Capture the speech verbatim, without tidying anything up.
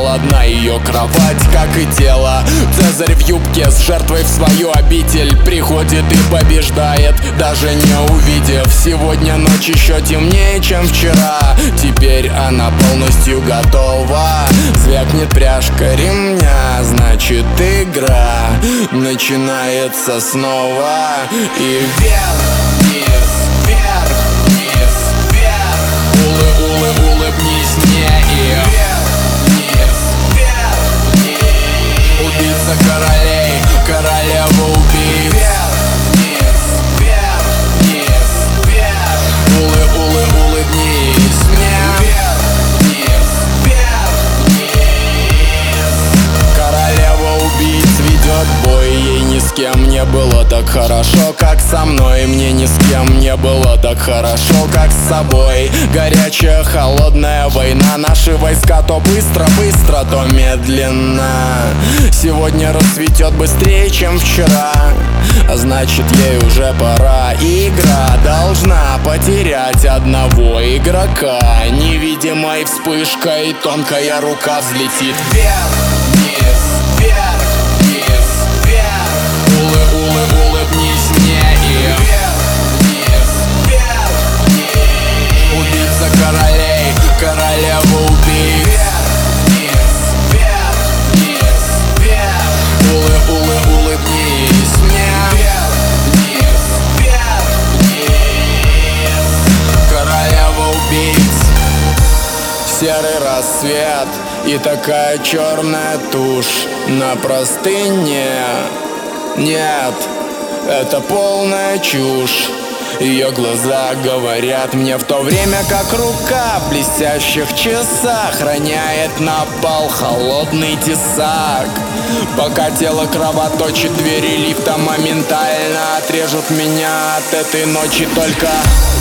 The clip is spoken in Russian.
холодна ее кровать, как и тело. Цезарь в юбке с жертвой в свою обитель приходит и побеждает, даже не увидев. Сегодня ночь еще темнее, чем вчера. Теперь она полностью готова. Звякнет пряжка ремня, значит игра начинается снова. И вверх, вниз, вверх, вниз, вверх. Улы, улы, улыбнись мне. И вверх, вниз, вверх, вниз. Убийца королей, королева убийц. Вверх, вниз, вверх, вниз, вверх. Улы, улы, улыбнись мне. Вверх, вниз, вверх, вниз. Королева убийц ведет бой. Ей ни с кем не было так хорошо, как со мной. Мне ни с кем не было так хорошо, как с собой. Горячая, холодная война. Наши войска то быстро-быстро, то медленно. Сегодня рассветет быстрее, чем вчера, а значит ей уже пора. Игра должна потерять одного игрока. Невидимой вспышкой тонкая рука взлетит вверх, вниз, вверх, вниз, вверх. Улы, улы, улыбнись мне. И вверх, вниз, вверх, вниз. Убийца королей, королева убийц. Вверх, вниз, вверх, вниз, вверх. Улы, улы, улыбнись мне. Вверх, вниз, вверх, вниз. Королева убийц. Серый рассвет и такая черная тушь на простыне. Нет, это полная чушь. Ее глаза говорят мне, в то время как рука в блестящих часах роняет на пол холодный тесак. Пока тело кровоточит, двери лифта моментально отрежут меня от этой ночи. Только